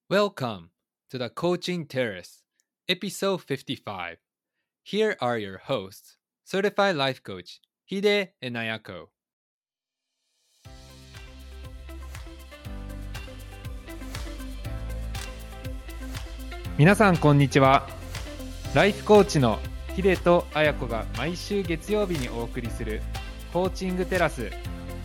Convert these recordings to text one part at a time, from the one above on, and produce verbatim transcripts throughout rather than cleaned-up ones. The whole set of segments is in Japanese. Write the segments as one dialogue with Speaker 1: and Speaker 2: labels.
Speaker 1: Welcome to the Coaching Terrace, episode fifty-five. Here are your hosts, Certified Life Coach Hide and Ayako.
Speaker 2: 皆さんこんにちは。ライフコーチのヒデとアヤコが毎週月曜日にお送りするコーチングテラス。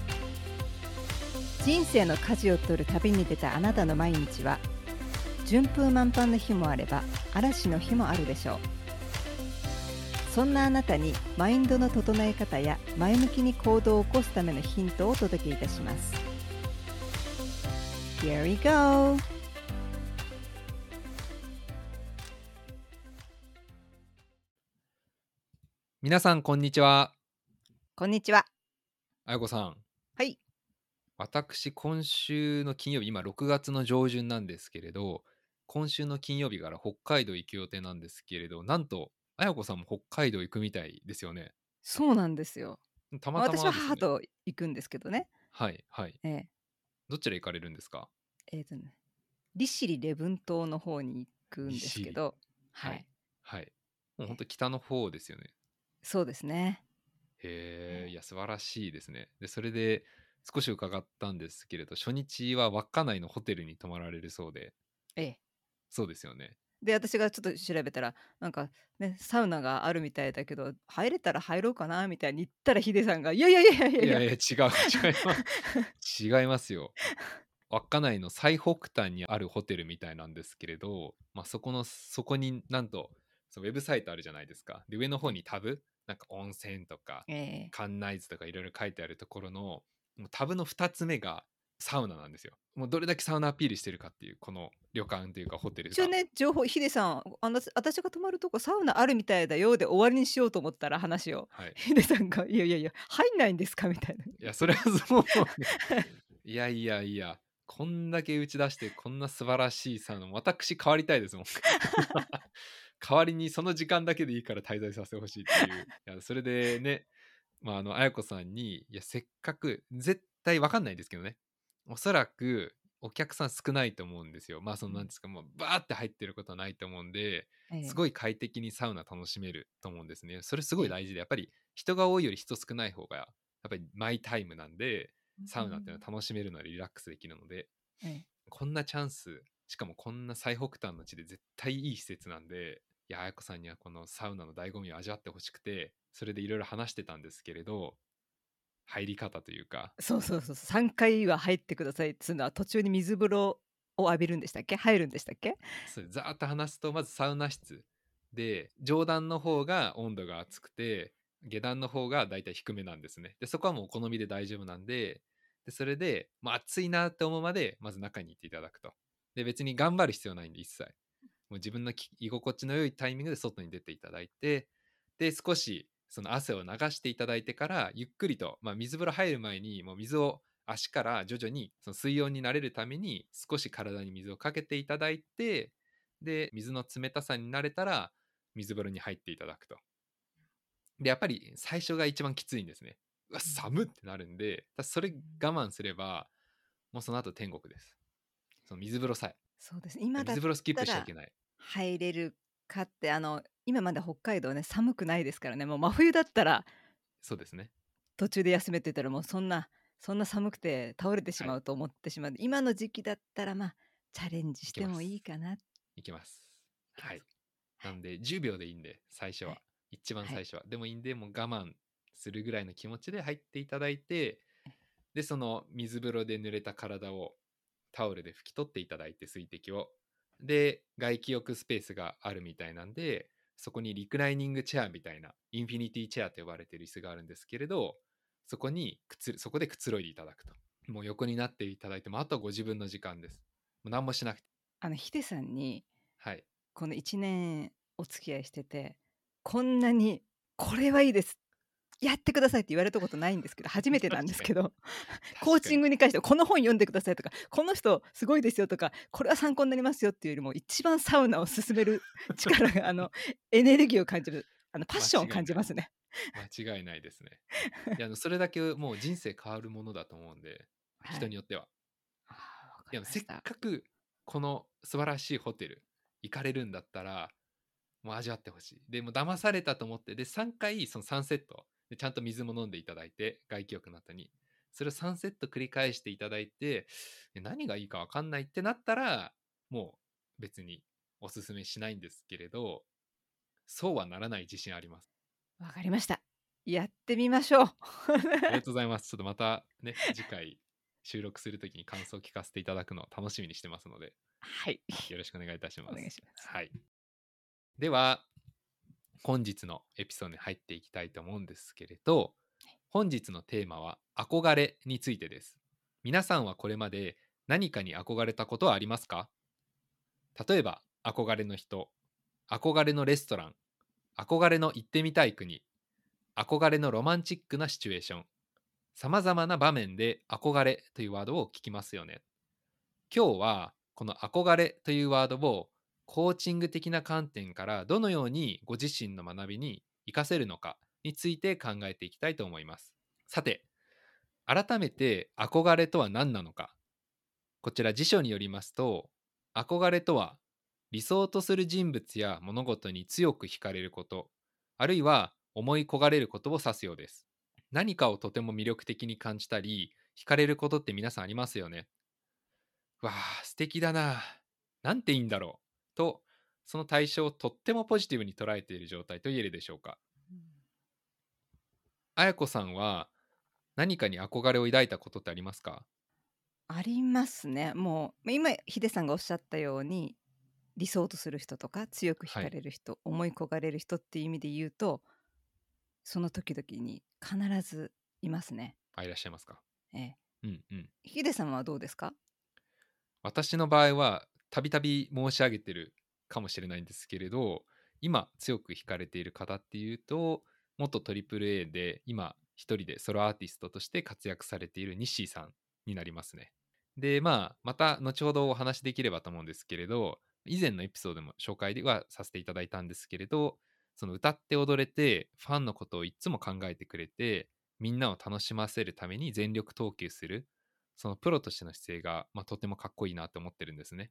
Speaker 3: 人生の舵を取る旅に出たあなたの毎日は順風満帆の日もあれば嵐の日もあるでしょう。そんなあなたにマインドの整え方や前向きに行動を起こすためのヒントをお届けいたします。 Here we go!
Speaker 1: 皆さんこんにちは。
Speaker 3: こんにちは。
Speaker 1: あやこさん。
Speaker 3: はい。
Speaker 1: 私今週の金曜日、今ろくがつの上旬なんですけれど、今週の金曜日から北海道行く予定なんですけれど、なんとあやこさんも北海道行くみたいですよね。
Speaker 3: そうなんですよ。
Speaker 1: たまたまですね。
Speaker 3: 私は母と行くんですけどね。
Speaker 1: はいはい。
Speaker 3: ええ
Speaker 1: どちら行かれるんですか？
Speaker 3: えーとね、利尻礼文島の方に行くんですけど、
Speaker 1: は
Speaker 3: はいい、
Speaker 1: はい。もう本当北の方ですよね。
Speaker 3: そうですね。
Speaker 1: へえ、いや素晴らしいですね。でそれで少し伺ったんですけれど、初日は稚内のホテルに泊まられるそうで。
Speaker 3: ええ。
Speaker 1: そうですよね。
Speaker 3: で私がちょっと調べたらなんかねサウナがあるみたいだけど入れたら入ろうかなみたいに言ったらヒデさんがいやいやいやいやいや
Speaker 1: いやいや違う違います違いますよ。稚内の最北端にあるホテルみたいなんですけれど、まあ、そこのそこになんとそのウェブサイトあるじゃないですか。で上の方にタブなんか温泉とか
Speaker 3: ええ
Speaker 1: 館内図とかいろいろ書いてあるところのもうタブのふたつめがサウナなんですよ。もうどれだけサウナアピールしてるかっていうこの旅館というかホテルが。
Speaker 3: 一応ね情報ヒデさんあの私が泊まるとこサウナあるみたいだよで終わりにしようと思ったら話を
Speaker 1: はい。
Speaker 3: ヒデさんがいやいやいや入んないんですかみたいな。
Speaker 1: いやそれはそうね。いやいやいやこんだけ打ち出してこんな素晴らしいサウナ、私変わりたいですもん。代わりにその時間だけでいいから滞在させてほしいっていう。いやそれでね、まあ、あのあやこさんにいやせっかく絶対わかんないですけどね、おそらくお客さん少ないと思うんですよ。まあそのなんですか、もうバーって入ってることはないと思うんで、
Speaker 3: ええ
Speaker 1: すごい快適にサウナ楽しめると思うんですね。それすごい
Speaker 3: え
Speaker 1: 大事で、やっぱり人が多いより人少ない方がやっぱりマイタイムなんで、サウナっていうのは楽しめるのでリラックスできるので、
Speaker 3: ええ
Speaker 1: こんなチャンス、しかもこんな最北端の地で絶対いい施設なんで、いやあやこさんにはこのサウナの醍醐味を味わってほしくて、それでいろいろ話してたんですけれど、入り方というか、
Speaker 3: そうそうそうさんかいは入ってくださいっつうのは途中に水風呂を浴びるんでしたっけ入るんでしたっけ。
Speaker 1: それざーっと話すと、まずサウナ室で上段の方が温度が熱くて下段の方がだいたい低めなんですね。でそこはもうお好みで大丈夫なんで、でそれで、まあ、暑いなって思うまでまず中に行っていただくと。で別に頑張る必要ないんで一切、もう自分の居心地の良いタイミングで外に出ていただいて、で少しその汗を流していただいてからゆっくりと、まあ、水風呂入る前にもう水を足から徐々にその水温に慣れるために少し体に水をかけていただいて、で水の冷たさに慣れたら水風呂に入っていただくと。でやっぱり最初が一番きついんですね。うわ寒ってなるんで、それ我慢すればもうその後天国です。その水風呂さえ。
Speaker 3: そうですね今だっ
Speaker 1: 水風呂スキッ
Speaker 3: たら
Speaker 1: プしちゃいけない。
Speaker 3: 入れるかってあの今まで北海道ね寒くないですからね。もう真冬だったら
Speaker 1: そうですね。
Speaker 3: 途中で休めてたらもうそんなそんな寒くて倒れてし
Speaker 1: はい。
Speaker 3: まうと思ってしまう、今の時期だったらまあチャレンジしてもいいかな。
Speaker 1: いきます。はい。
Speaker 3: はい
Speaker 1: なんでじゅうびょうでいいんで、最初は、
Speaker 3: はい
Speaker 1: 一番
Speaker 3: はい
Speaker 1: 最初は、でもいいんで、もう我慢するぐらいの気持ちで入っていただいて、でその水風呂で濡れた体をタオルで拭き取っていただいて、水滴を、で外気浴スペースがあるみたいなんで、そこにリクライニングチェアみたいなインフィニティチェアと呼ばれている椅子があるんですけれど、そこにくつそこでくつろいでいただくと。もう横になっていただいても、あとはご自分の時間です。もう何もしなくて。
Speaker 3: あのヒデさんに
Speaker 1: はい
Speaker 3: このいちねんお付き合いしててこんなにこれはいいですやってくださいって言われたことないんですけど初めてなんですけどコーチングに関してはこの本読んでくださいとかこの人すごいですよとかこれは参考になりますよっていうよりも一番サウナを進める力があのエネルギーを感じるあのパッションを感じますね。
Speaker 1: 間違いないですね。いやそれだけもう人生変わるものだと思うんで、人によっては。
Speaker 3: あーわか
Speaker 1: いやせっ
Speaker 3: りました。
Speaker 1: かくこの素晴らしいホテル行かれるんだったらもう味わってほしい。でもう騙されたと思って、でさんかいそのさんセットでちゃんと水も飲んでいただいて、外気浴の後にそれをさんセット繰り返していただいて、で何がいいか分かんないってなったらもう別におすすめしないんですけれど、そうはならない自信あります。
Speaker 3: わかりました。やってみましょう。
Speaker 1: ありがとうございます。ちょっとまたね、次回収録するときに感想を聞かせていただくのを楽しみにしてますので、
Speaker 3: はい。
Speaker 1: よろしくお願いいたします。
Speaker 3: お願いします。
Speaker 1: はい。では、本日のエピソードに入っていきたいと思うんですけれど、本日のテーマは憧れについてです。皆さんはこれまで何かに憧れたことはありますか？例えば、憧れの人、憧れのレストラン、憧れの行ってみたい国、憧れのロマンチックなシチュエーション、さまざまな場面で憧れというワードを聞きますよね。今日はこの憧れというワードをコーチング的な観点からどのようにご自身の学びに活かせるのかについて考えていきたいと思います。さて、改めて憧れとは何なのか。こちら辞書によりますと、憧れとは理想とする人物や物事に強く惹かれること、あるいは思い焦がれることを指すようです。何かをとても魅力的に感じたり惹かれることって皆さんありますよね。わあ、素敵だな。なんていいんだろう。と、その対象をとってもポジティブに捉えている状態と言えるでしょうか。あやこさんは何かに憧れを抱いたことってありますか？
Speaker 3: ありますね。もう今ヒデさんがおっしゃったように、理想とする人とか強く惹
Speaker 1: はい。
Speaker 3: かれる人、思い焦がれる人っていう意味で言うと、その時々に必ずいますね。
Speaker 1: あ、いらっしゃいますか。
Speaker 3: ええ。
Speaker 1: うんうん。
Speaker 3: ヒデさんはどうですか？
Speaker 1: 私の場合はたびたび申し上げてるかもしれないんですけれど、今強く惹かれている方っていうと、元 トリプルエー で今一人でソロアーティストとして活躍されているニッシーさんになりますね。で、まあ、また後ほどお話しできればと思うんですけれど、以前のエピソードでも紹介はさせていただいたんですけれど、その歌って踊れてファンのことをいつも考えてくれて、みんなを楽しませるために全力投球する、そのプロとしての姿勢が、まあ、とてもかっこいいなと思ってるんですね。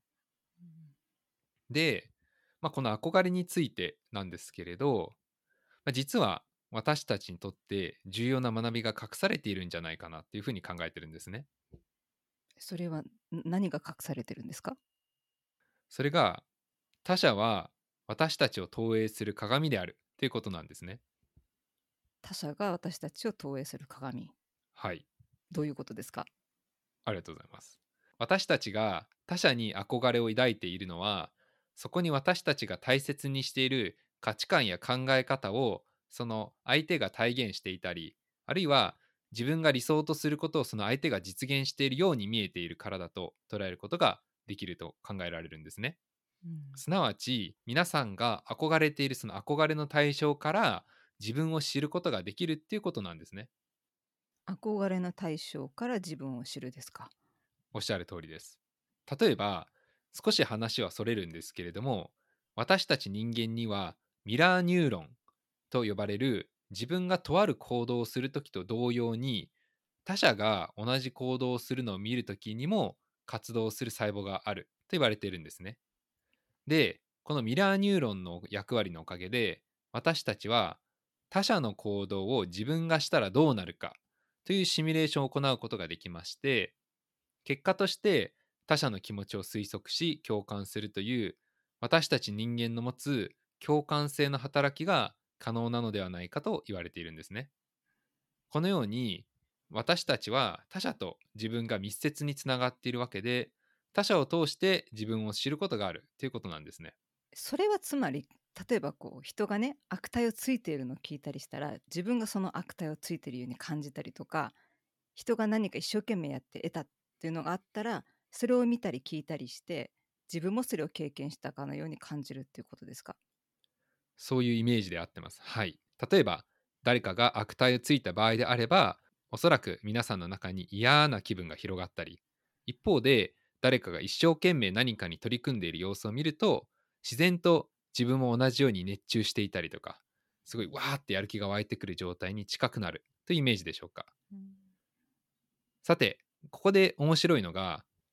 Speaker 1: で、まあ、この憧れについてなんですけれど、まあ、実は私たちにとって重要な学びが隠されているんじゃないかなっていうふうに考えてるんですね。
Speaker 3: それはん何が隠されてるんですか？
Speaker 1: それが、他者は私たちを投影する鏡であるということなんですね。
Speaker 3: 他者が私たちを投影する鏡。
Speaker 1: はい。
Speaker 3: どういうことですか？
Speaker 1: ありがとうございます。私たちが他者に憧れを抱いているのは、そこに私たちが大切にしている価値観や考え方をその相手が体現していたり、あるいは自分が理想とすることをその相手が実現しているように見えているからだと捉えることができると考えられるんですね。
Speaker 3: うん、
Speaker 1: すなわち皆さんが憧れているその憧れの対象から自分を知ることができるっていうことなんですね。
Speaker 3: 憧れの対象から自分を知るですか？
Speaker 1: おっしゃる通りです。例えば、少し話はそれるんですけれども、私たち人間にはミラーニューロンと呼ばれる自分がとある行動をするときと同様に、他者が同じ行動をするのを見るときにも活動する細胞があると言われているんですね。で、このミラーニューロンの役割のおかげで、私たちは他者の行動を自分がしたらどうなるかというシミュレーションを行うことができまして、結果として他者の気持ちを推測し共感するという私たち人間の持つ共感性の働きが可能なのではないかと言われているんですね。このように私たちは他者と自分が密接につながっているわけで、他者を通して自分を知ることがあるということなんですね。
Speaker 3: それはつまり、例えばこう人がね悪態をついているのを聞いたりしたら、自分がその悪態をついているように感じたりとか、人が何か一生懸命やって得たっていうのがあったら、それを見たり聞いたりして自分もそれを経験したかのように感じるっていうことですか？
Speaker 1: そういうイメージで合ってます。はい。例えば誰かが悪態をついた場合であれば、おそらく皆さんの中に嫌な気分が広がったり、一方で誰かが一生懸命何かに取り組んでいる様子を見ると、自然と自分も同じように熱中していたりとか、すごいわーってやる気が湧いてくる状態に近くなるというイメージでしょうか。
Speaker 3: うん、
Speaker 1: さて、ここで面白いのが、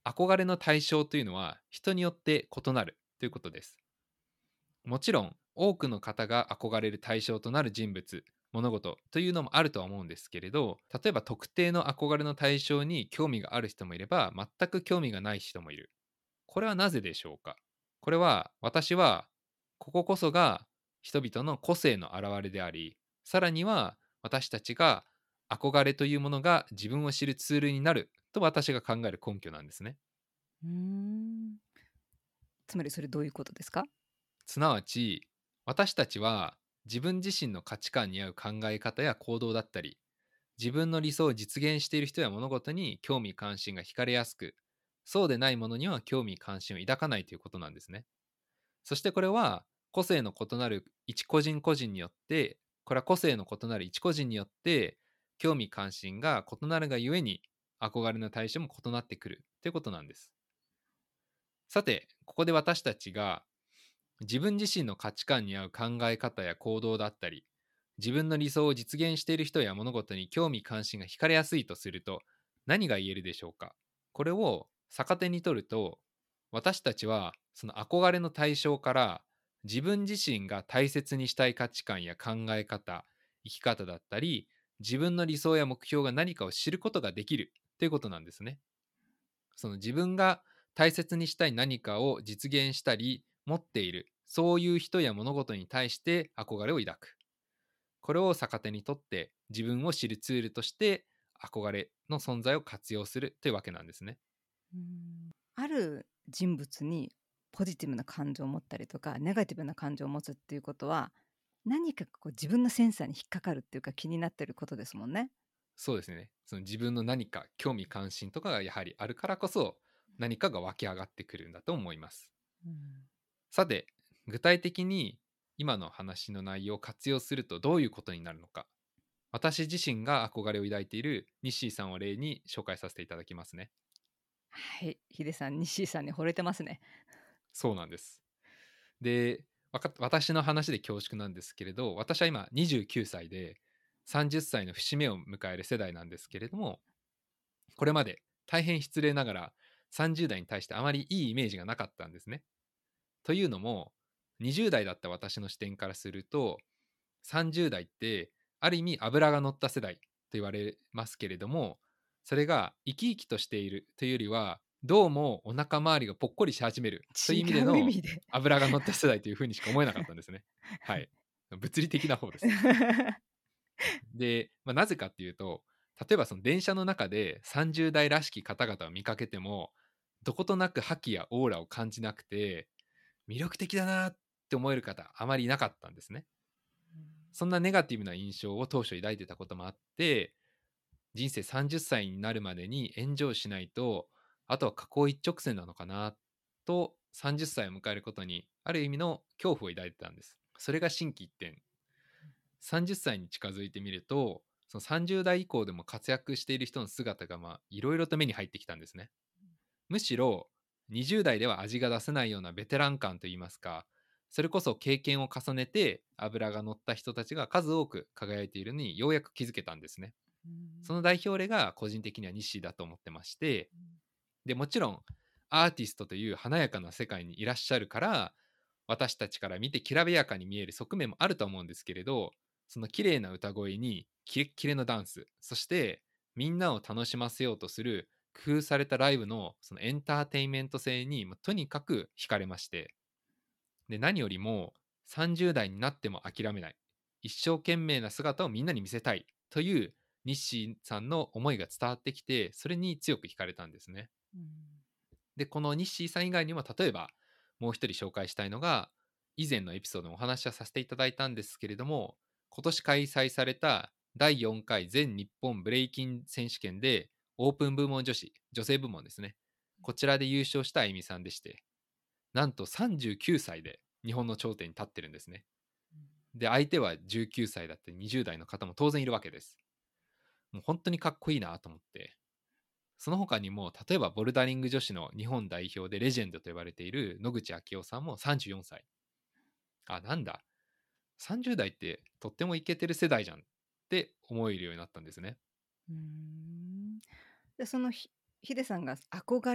Speaker 1: 憧れの対象というのは人によって異なるということです。もちろん多くの方が憧れる対象となる人物、物事というのもあるとは思うんですけれど、例えば特定の憧れの対象に興味がある人もいれば全く興味がない人もいる。これはなぜでしょうか。これは私はこここそが人々の個性の表れであり、さらには私たちが憧れというものが自分を知るツールになると私が考える根拠なんですね。
Speaker 3: うーん。つまりそれどういうことですか？
Speaker 1: すなわち私たちは自分自身の価値観に合う考え方や行動だったり、自分の理想を実現している人や物事に興味関心が惹かれやすく、そうでないものには興味関心を抱かないということなんですね。そしてこれは個性の異なる一個人個人によって、これは個性の異なる一個人によって興味関心が異なるがゆえに憧れの対象も異なってくるということなんです。さて、ここで私たちが自分自身の価値観に合う考え方や行動だったり、自分の理想を実現している人や物事に興味関心が惹かれやすいとすると、何が言えるでしょうか。これを逆手に取ると、私たちはその憧れの対象から自分自身が大切にしたい価値観や考え方、生き方だったり、自分の理想や目標が何かを知ることができるということなんですね。その自分が大切にしたい何かを実現したり持っている、そういう人や物事に対して憧れを抱く。これを逆手にとって自分を知るツールとして憧れの存在を活用するというわけなんですね。
Speaker 3: うーん。ある人物にポジティブな感情を持ったりとかネガティブな感情を持つっていうことは、何かこう自分のセンサーに引っかかるっていうか気になってることですもんね。
Speaker 1: そうですね。その自分の何か興味関心とかがやはりあるからこそ何かが湧き上がってくるんだと思います。
Speaker 3: うん。
Speaker 1: さて、具体的に今の話の内容を活用するとどういうことになるのか。私自身が憧れを抱いているニッシーさんを例に紹介させていただきますね。
Speaker 3: はい、ヒデさん、西井さんに惚れてますね。
Speaker 1: そうなんです。で、わか私の話で恐縮なんですけれど、私は今にじゅうきゅうさいでさんじゅっさいの節目を迎える世代なんですけれども、これまで大変失礼ながらさんじゅう代に対してあまりいいイメージがなかったんですね。というのも、にじゅう代だった私の視点からすると、さんじゅう代ってある意味脂が乗った世代と言われますけれども、それが生き生きとしているというよりは、どうもお腹周りがぽっこりし始めるという意味で
Speaker 3: 違う意
Speaker 1: の
Speaker 3: 味で。
Speaker 1: 脂が乗った世代というふうにしか思えなかったんですね。はい。物理的な方です。で、まあ、なぜかっていうと、例えばその電車の中でさんじゅう代らしき方々を見かけても、どことなく覇気やオーラを感じなくて、魅力的だなって思える方、あまりいなかったんですね。そんなネガティブな印象を当初抱いてたこともあって、人生さんじゅっさいになるまでに炎上しないと、あとは下降一直線なのかなと、さんじゅっさいを迎えることに、ある意味の恐怖を抱いてたんです。それが心機一転。さんじゅっさいに近づいてみると、そのさんじゅう代以降でも活躍している人の姿がまあいろいろと目に入ってきたんですね。むしろにじゅう代では味が出せないようなベテラン感といいますか、それこそ経験を重ねて脂が乗った人たちが数多く輝いているのにようやく気づけたんですね。その代表例が個人的にはニッシーだと思ってまして、でもちろんアーティストという華やかな世界にいらっしゃるから、私たちから見てきらびやかに見える側面もあると思うんですけれど、その綺麗な歌声にキレッキレのダンス、そしてみんなを楽しませようとする工夫されたライブのそのエンターテインメント性にとにかく惹かれまして、で何よりもさんじゅう代になっても諦めない、一生懸命な姿をみんなに見せたいという日誌さんの思いが伝わってきて、それに強く惹かれたんですね。
Speaker 3: うん。
Speaker 1: でこの日誌さん以外にも、例えばもう一人紹介したいのが、以前のエピソードのお話はさせていただいたんですけれども、今年開催されただいよんかい全日本ブレイキン選手権でオープン部門女子、女性部門ですね、こちらで優勝したあゆみさんでして、なんとさんじゅうきゅうさいで日本の頂点に立ってるんですね。で相手はじゅうきゅうさいだってにじゅう代の方も当然いるわけです。もう本当にかっこいいなと思って、その他にも例えばボルダリング女子の日本代表でレジェンドと呼ばれている野口啓代さんもさんじゅうよんさい。あ、なんだ、さんじゅう代ってとってもイケてる世代じゃんって思えるようになったんですね。
Speaker 3: うーん。で、そのひヒデさんが憧れ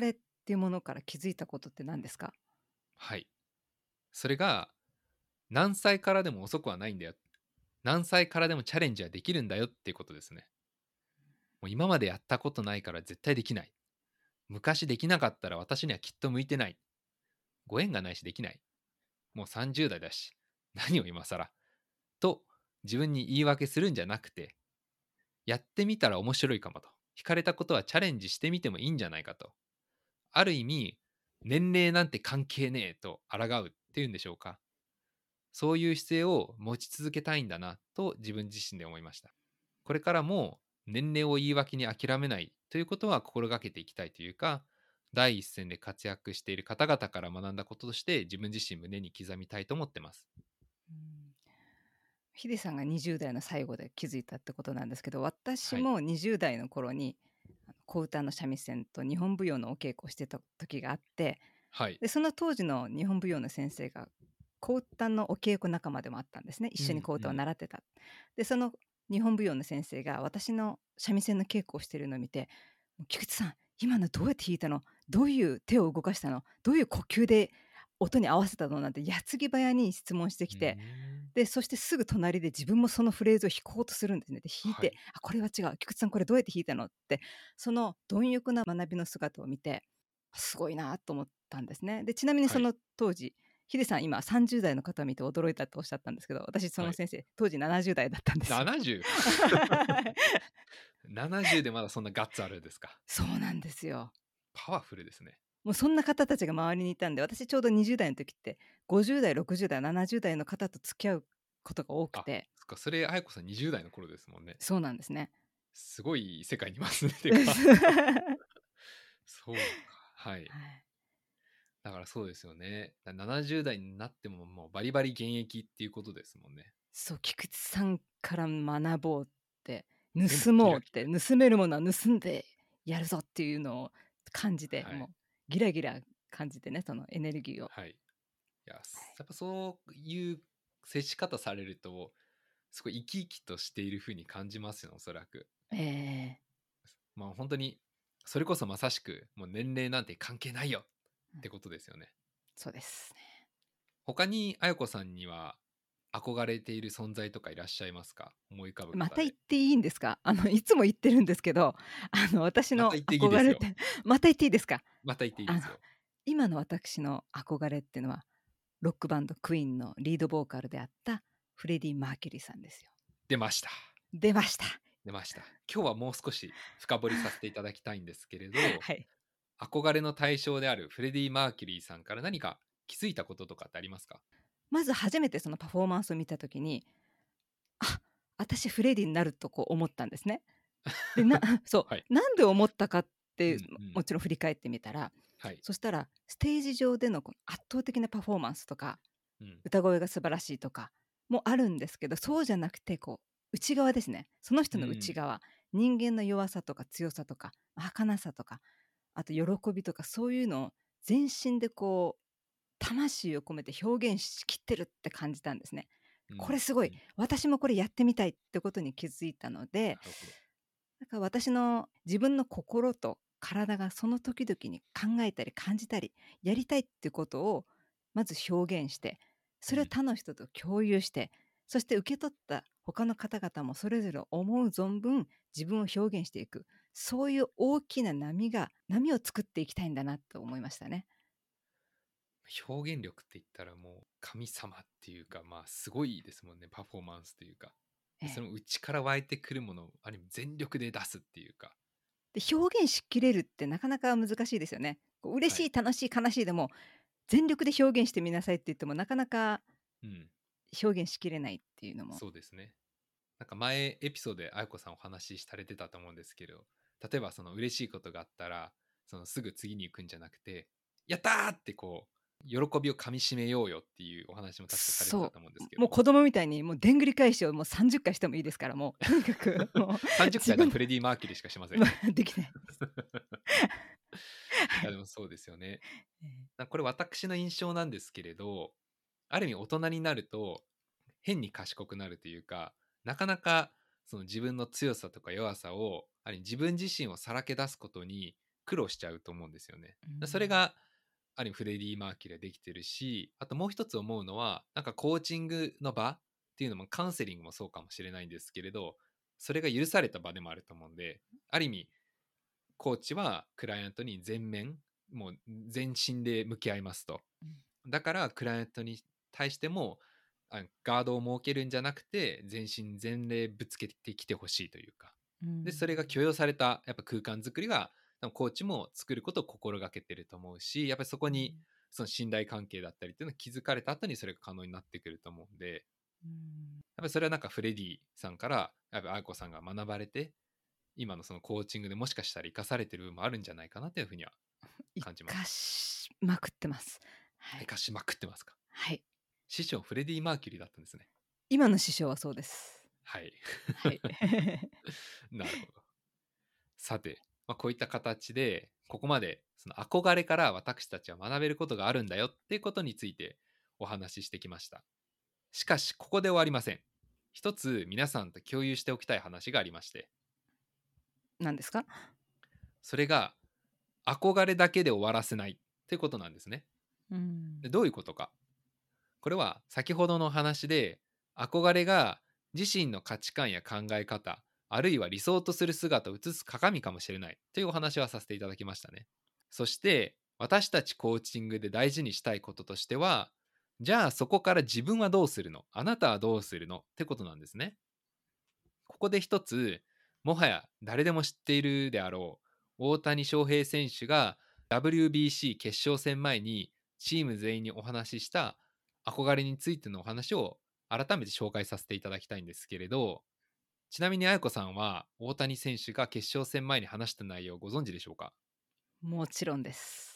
Speaker 3: っていうものから気づいたことって何ですか？
Speaker 1: はい。それが、何歳からでも遅くはないんだよ。何歳からでもチャレンジはできるんだよっていうことですね。もう今までやったことないから絶対できない。昔できなかったら私にはきっと向いてない。ご縁がないしできない。もうさんじゅう代だし、何を今更。と自分に言い訳するんじゃなくて、やってみたら面白いかもと。惹かれたことはチャレンジしてみてもいいんじゃないかと。ある意味、年齢なんて関係ねえと抗うっていうんでしょうか。そういう姿勢を持ち続けたいんだなと自分自身で思いました。これからも年齢を言い訳に諦めないということは心がけていきたいというか、第一線で活躍している方々から学んだこととして自分自身胸に刻みたいと思ってます。
Speaker 3: うんヒデさんがにじゅう代の最後で気づいたってことなんですけど、私
Speaker 1: はい。
Speaker 3: もにじゅう代の頃にあの小唄の三味線と日本舞踊のお稽古をしてた時があって、
Speaker 1: はい。
Speaker 3: でその当時の日本舞踊の先生が小唄のお稽古仲間でもあったんですね。一緒に小唄を習ってた。でその日本舞踊の先生が私の三味線の稽古をしてるのを見て「菊池さん今のどうやって弾いたの？どういう手を動かしたの？どういう呼吸で音に合わせたの？」なんて矢継ぎ早に質問してき
Speaker 1: う
Speaker 3: て、
Speaker 1: ん。
Speaker 3: でそしてすぐ隣で自分もそのフレーズを弾こうとするんですね。で弾いて
Speaker 1: はい。
Speaker 3: 「あこれは違う。菊池さんこれどうやって弾いたの？」ってその貪欲な学びの姿を見てすごいなと思ったんですね。でちなみに
Speaker 1: はい。
Speaker 3: その当時ヒデさん今さんじゅう代の方を見て驚いたっておっしゃったんですけど、私そ
Speaker 1: はい。
Speaker 3: の先生当時ななじゅう代だったんですよ。
Speaker 1: ななじゅう ななじゅうでまだそんなガッツあるんですか？
Speaker 3: そうなんですよ。
Speaker 1: パワフルですね。
Speaker 3: もうそんな方たちが周りにいたんで、私ちょうどにじゅう代の時ってごじゅう代ろくじゅう代ななじゅう代の方と付き合うことが多く
Speaker 1: あ、
Speaker 3: て、
Speaker 1: そっか、それ、あやこさんにじゅう代の頃ですもんね。
Speaker 3: そうなんですね。
Speaker 1: すごい世界にいますね。てか、そうか。はい。
Speaker 3: はい、
Speaker 1: だからそうですよね。だななじゅう代になってももうバリバリ現役っていうことですもんね。
Speaker 3: そう菊池さんから学ぼうって、
Speaker 1: 目も
Speaker 3: 盗もうって
Speaker 1: ギラギラ。
Speaker 3: 盗めるものは盗んでやるぞっていうのを感じて、
Speaker 1: はい。
Speaker 3: もうギラギラ感じてね、そのエネルギーを。
Speaker 1: はい。いや、すやっぱそういう接し方されると、すごい生き生きとしている風に感じますよ、おそらく。
Speaker 3: ええ
Speaker 1: まあ本当に、それこそまさしく、もう年齢なんて関係ないよ
Speaker 3: うん
Speaker 1: ってことですよね。
Speaker 3: そうですね。
Speaker 1: 他にあやこさんには憧れている存在とかいらっしゃいますか？思い浮かぶ
Speaker 3: ま
Speaker 1: 方で。
Speaker 3: た言っていいんですか？あのいつも言ってるんですけど、あの私の
Speaker 1: また言っていいですよ。
Speaker 3: 憧れってまた言っていいですか？
Speaker 1: また言っていい
Speaker 3: あの
Speaker 1: ですよ。
Speaker 3: 今の私の憧れっていうのはロックバンドクイーンのリードボーカルであったフレディ・マーキュリーさんですよ。
Speaker 1: 出ました。
Speaker 3: 出ました。
Speaker 1: 出ました。今日はもう少し深掘りさせていただきたいんですけれど、
Speaker 3: はい。
Speaker 1: 憧れの対象であるフレディ・マーキュリーさんから何か気づいたこととかってありますか？
Speaker 3: まず初めてそのパフォーマンスを見た時に、あ、私フレディになるとこう思ったんですね。で、なそ
Speaker 1: はい。
Speaker 3: う、なんで思ったかっ
Speaker 1: うん
Speaker 3: て、
Speaker 1: うん。
Speaker 3: もちろん振り返ってみたら、
Speaker 1: はい。
Speaker 3: そしたらステージ上でのこの圧倒的なパフォーマンスとか、
Speaker 1: うん。
Speaker 3: 歌声が素晴らしいとかもあるんですけど、そうじゃなくてこう内側ですね。その人の内
Speaker 1: うん。
Speaker 3: 側、人間の弱さとか強さとか儚さとか、あと喜びとかそういうのを全身でこう魂を込めて表現しきってるって感じたんですね。
Speaker 1: うん。
Speaker 3: これすごい、
Speaker 1: うん。
Speaker 3: 私もこれやってみたいってことに気づいたので、
Speaker 1: なるほど。
Speaker 3: だから私の自分の心と体がその時々に考えたり感じたりやりたいってことをまず表現して、それを
Speaker 1: うん。
Speaker 3: 他の人と共有して、そして受け取った他の方々もそれぞれ思う存分自分を表現していく、そういう大きな波が波を作っていきたいんだなと思いましたね。
Speaker 1: 表現力って言ったらもう神様っていうか、まあすごいですもんね。パフォーマンスというか。
Speaker 3: ええ、
Speaker 1: その内から湧いてくるものをある意味全力で出すっていうか。
Speaker 3: で表現しきれるってなかなか難しいですよね。こう嬉
Speaker 1: はい。
Speaker 3: しい楽しい悲しいでも全力で表現してみなさいって言ってもなかなか
Speaker 1: うん。
Speaker 3: 表現しきれないっていうのも。
Speaker 1: そうですね。なんか前エピソードであやこさんお話しされてたと思うんですけど、例えばその嬉しいことがあったら、そのすぐ次に行くんじゃなくて、やったーってこう、喜びをかみしめようよっていうお話も確かされてた
Speaker 3: そ
Speaker 1: と思うんですけ
Speaker 3: う。もう
Speaker 1: ど、
Speaker 3: 子供みたいにもうでんぐり返しをもうさんじゅっかいしてもいいですからもうとにかくもう
Speaker 1: 30
Speaker 3: 自分の
Speaker 1: 回はフレディ・マーキュリーしかしません
Speaker 3: ま
Speaker 1: よ。
Speaker 3: あできないです。
Speaker 1: いやで
Speaker 3: はい。
Speaker 1: もそうですよね。
Speaker 3: ええ
Speaker 1: なこれ私の印象なんですけれど、ある意味大人になると変に賢くなるというか、なかなかその自分の強さとか弱さを、ある意味自分自身をさらけ出すことに苦労しちゃうと思うんですよね。
Speaker 3: うん
Speaker 1: それがある意味フレディ・マーキュリーはできてるし、あともう一つ思うのは、なんかコーチングの場っていうのもカウンセリングもそうかもしれないんですけれど、それが許された場でもあると思うんで、ある意味コーチはクライアントに全面もう全身で向き合いますと。だからクライアントに対してもあガードを設けるんじゃなくて全身全霊ぶつけてきてほしいというか、
Speaker 3: うん
Speaker 1: でそれが許容されたやっぱ空間作りが多分コーチも作ることを心がけてると思うし、やっぱりそこにその信頼関係だったりっていうのを築かれた後にそれが可能になってくると思うんで、
Speaker 3: うん
Speaker 1: やっぱりそれはなんかフレディさんからやっぱあやこさんが学ばれて今のそのコーチングでもしかしたら生かされてる部分もあるんじゃないかなというふうには感じます。
Speaker 3: 生かしまくってます。はい
Speaker 1: 生かしまくってますか。
Speaker 3: はい。
Speaker 1: 師匠フレディ・マーキュリーだったんですね。
Speaker 3: 今の師匠はそうです。
Speaker 1: はい
Speaker 3: はい。
Speaker 1: なるほど。さて、まあ、こういった形でここまでその憧れから私たちは学べることがあるんだよっていうことについてお話ししてきました。しかしここで終わりません。一つ皆さんと共有しておきたい話がありまして、
Speaker 3: 何ですか？
Speaker 1: それが憧れだけで終わらせないっていうことなんですね。
Speaker 3: うん
Speaker 1: でどういうことか。これは先ほどの話で憧れが自身の価値観や考え方、あるいは理想とする姿を映す鏡かもしれないというお話はさせていただきましたね。そして私たちコーチングで大事にしたいこととしては、じゃあそこから自分はどうするの、あなたはどうするのってことなんですね。ここで一つ、もはや誰でも知っているであろう大谷翔平選手が ダブリュービーシー 決勝戦前にチーム全員にお話しした憧れについてのお話を改めて紹介させていただきたいんですけれど、ちなみにあやこさんは大谷選手が決勝戦前に話した内容をご存知でしょうか。
Speaker 3: もちろんです。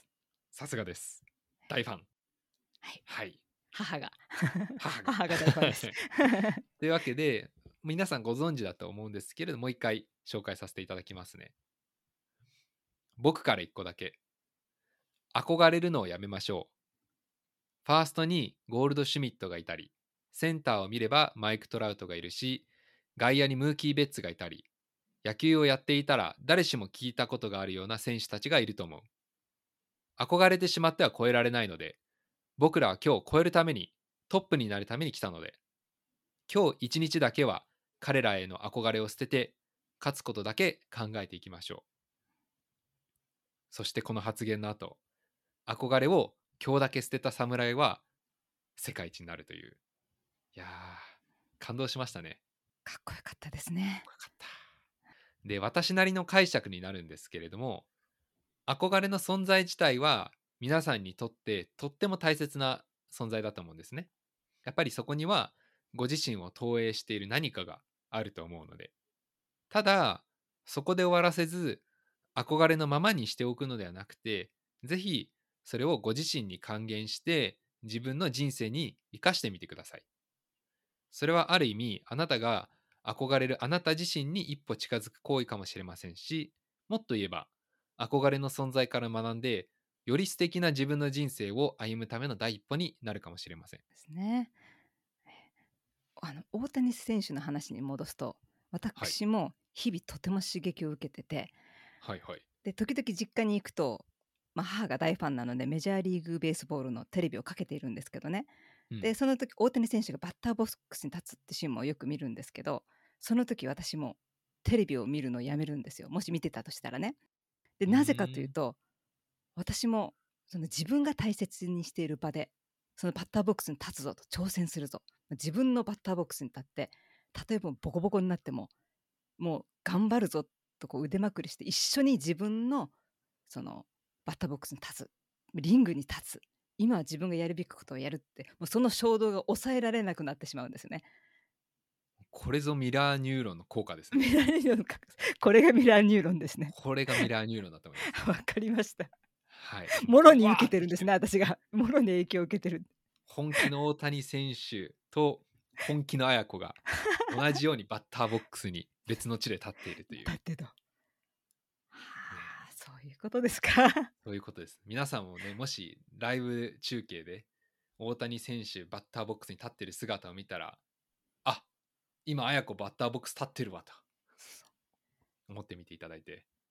Speaker 1: さすがです。大ファン。
Speaker 3: はい。
Speaker 1: はい。
Speaker 3: 母が
Speaker 1: 母が
Speaker 3: 母が大ファンです。
Speaker 1: というわけで皆さんご存知だと思うんですけれども、う一回紹介させていただきますね。僕から一個だけ。憧れるのをやめましょう。ファーストにゴールドシュミットがいたり、センターを見ればマイク・トラウトがいるし、外野にムーキー・ベッツがいたり、野球をやっていたら誰しも聞いたことがあるような選手たちがいると思う。憧れてしまっては超えられないので、僕らは今日超えるために、トップになるために来たので、今日一日だけは彼らへの憧れを捨てて、勝つことだけ考えていきましょう。そしてこの発言の後、憧れを今日だけ捨てた侍は世界一になるという。いやー、感動しましたね。
Speaker 3: かっこよかったですね。
Speaker 1: かっこよかった。で、私なりの解釈になるんですけれども、憧れの存在自体は皆さんにとってとっても大切な存在だと思うんですね。やっぱりそこにはご自身を投影している何かがあると思うので。ただ、そこで終わらせず、憧れのままにしておくのではなくて、ぜひそれをご自身に還元して自分の人生に生かしてみてください。それはある意味、あなたが憧れるあなた自身に一歩近づく行為かもしれませんし、もっと言えば、憧れの存在から学んで、より素敵な自分の人生を歩むための第一歩になるかもしれません。
Speaker 3: ですね。あの大谷選手の話に戻すと、私も日々とても刺激を受けてて、
Speaker 1: はいはい。
Speaker 3: で時々実家に行くと、まあ、母が大ファンなのでメジャーリーグベースボールのテレビをかけているんですけどね、
Speaker 1: うん
Speaker 3: でその時大谷選手がバッターボックスに立つってシーンもよく見るんですけど、その時私もテレビを見るのをやめるんですよ、もし見てたとしたらね。でなぜかというと、私もその自分が大切にしている場でそのバッターボックスに立つぞと、挑戦するぞ、自分のバッターボックスに立って、例えばボコボコになってももう頑張るぞとこう腕まくりして一緒に自分のそのバッターボックスに立つ、リングに立つ、今は自分がやるべきことをやるって、もうその衝動が抑えられなくなってしまうんですよね。
Speaker 1: これぞミラーニューロンの効果ですね。
Speaker 3: ミラーニューロンか、これがミラーニューロンですね。
Speaker 1: これがミラーニューロンだと思います。
Speaker 3: わかりました。
Speaker 1: はい。
Speaker 3: もろに受けてるんですね、私が。もろに影響を受けてる。
Speaker 1: 本気の大谷選手と本気の綾子が同じようにバッターボックスに別の地で立っているという。
Speaker 3: だってと。はあ、そういうことですか。
Speaker 1: そういうことです。皆さんもね、もしライブ中継で大谷選手バッターボックスに立ってる姿を見たら、あ、今綾子バッターボックス立ってるわと思ってみていただいて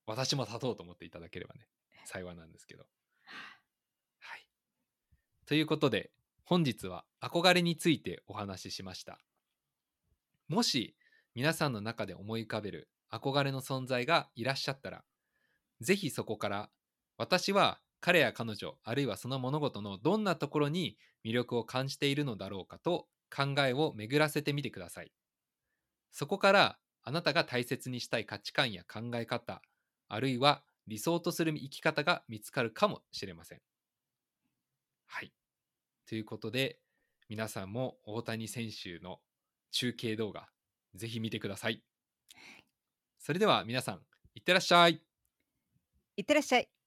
Speaker 1: 私も立とうと思っていただければね幸いなんですけど。はい。ということで本日は憧れについてお話ししました。もし皆さんの中で思い浮かべる憧れの存在がいらっしゃったら、ぜひそこから私は彼や彼女あるいはその物事のどんなところに魅力を感じているのだろうかと考えを巡らせてみてください。そこからあなたが大切にしたい価値観や考え方、あるいは理想とする生き方が見つかるかもしれません。はい。ということで皆さんも大谷選手の中継動画ぜひ見てください。それでは皆さんいってらっしゃい。
Speaker 3: いってらっしゃい。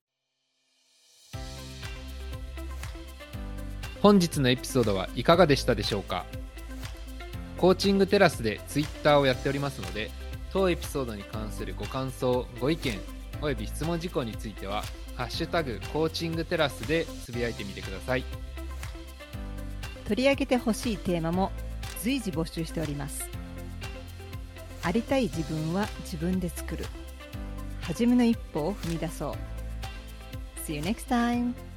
Speaker 2: 本日のエピソードはいかがでしたでしょうか。コーチングテラスでツイッターをやっておりますので、当エピソードに関するご感想、ご意見および質問事項についてはハッシュタグコーチングテラスでつぶやいてみてください。
Speaker 3: 取り上げてほしいテーマも随時募集しております。ありたい自分は自分で作る。初めの一歩を踏み出そう。See you next time!